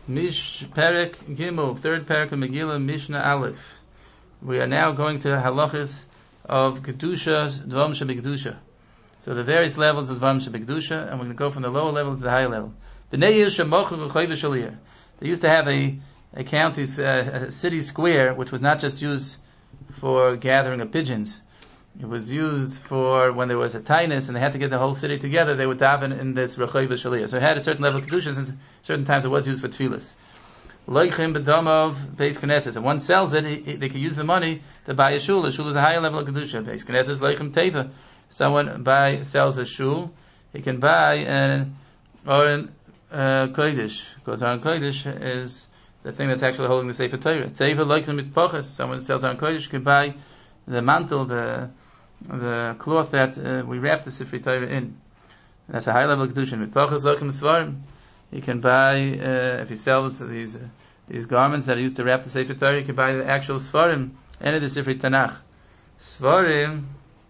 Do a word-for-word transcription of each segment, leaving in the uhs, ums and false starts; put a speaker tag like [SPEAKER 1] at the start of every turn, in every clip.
[SPEAKER 1] Mish Perek Gimel, third Perek of Megillah, Mishnah Aleph. We are now going to halachas of Kedusha, Dvam Shebekdusha. So the various levels of Dvam Shebekdusha, and we're going to go from the lower level to the higher level. They used to have a, a county, uh, a city square, which was not just used for gathering of pigeons. It was used for when there was a tainus and they had to get the whole city together, they would daven in this Rechoy V'Shaliyah. So it had a certain level of Kedusha, since certain times it was used for tefillas. Loichim b'damav Beis Knesset. If one sells it, he, he, they can use the money to buy a shul. A shul is a higher level of Kedusha. Beis Knesset is loichim teva. Someone buy, sells a shul, he can buy an Aron uh, Kodesh. Because Aron Kodesh is the thing that's actually holding the Sefer Torah. Teva loichim mitpachas. Someone sells Aron Kodesh, can buy the mantle, the the cloth that uh, we wrap the Sefer Torah in. That's a high level of Kedusha. Mitpachas loichim svarim. He can buy, uh, if he sells these uh, these garments that are used to wrap the Sefer Torah, he can buy the actual Svarim, and the Sefer Tanakh. Svarim,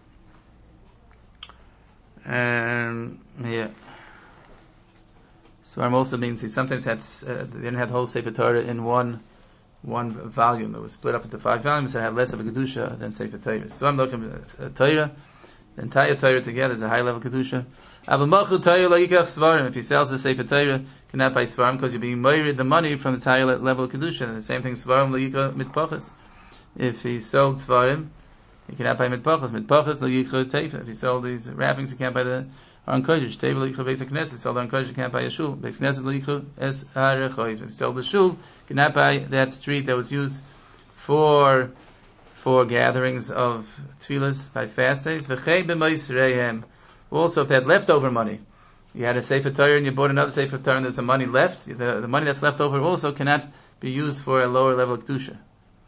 [SPEAKER 1] um, yeah. Svarim also means he sometimes had, uh, they didn't have the whole Sefer Torah in one one volume. It was split up into five volumes, so it had less of a Kedusha than Sefer Torah. Svarim looking at Torah, the entire Torah together is a high level Kedusha. If he sells the Sefer Torah, cannot buy Svarim, because you're being married the money from the higher level of Kedusha. The same thing, Svarim L'yikra Mitpachas. If he sold Svarim, he cannot buy Mitpachas. Mitpachas L'yikra Teifa. If he sold these wrappings, he can't buy the Aron Kodesh. Teifa L'yikra Beis Knesset. Sold Aron Kodesh, he can't buy a shul. Beis Knesset L'yikra Es HaRechoy. If he sold the shul, he cannot buy that street that was used for for gatherings of tefillas by fast days. V'chei b'moisreihem. Also, if they had leftover money, you had a Sefer Torah and you bought another Sefer Torah and there's some money left, the, the money that's left over also cannot be used for a lower level of Kedusha.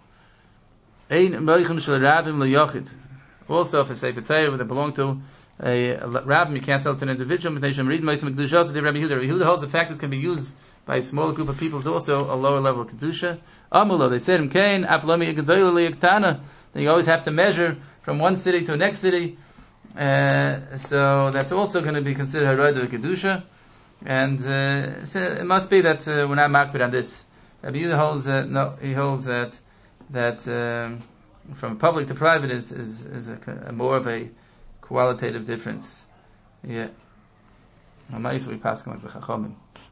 [SPEAKER 1] Also, if a Sefer Torah would belong to a, a rabbi, you can't sell it to an individual. Rabbi Yehuda holds the fact that it can be used by a smaller group of people is also a lower level of Kedusha. Amulo, they said, then you always have to measure from one city to the next city. Uh, so that's also going to be considered Harada Kedusha, and uh, so it must be that uh, we're not makbid on this. Rabbi Yehuda holds that no, he holds that that um, from public to private is is, is a, a more of a qualitative difference. Yeah, we pass like the Chachamim.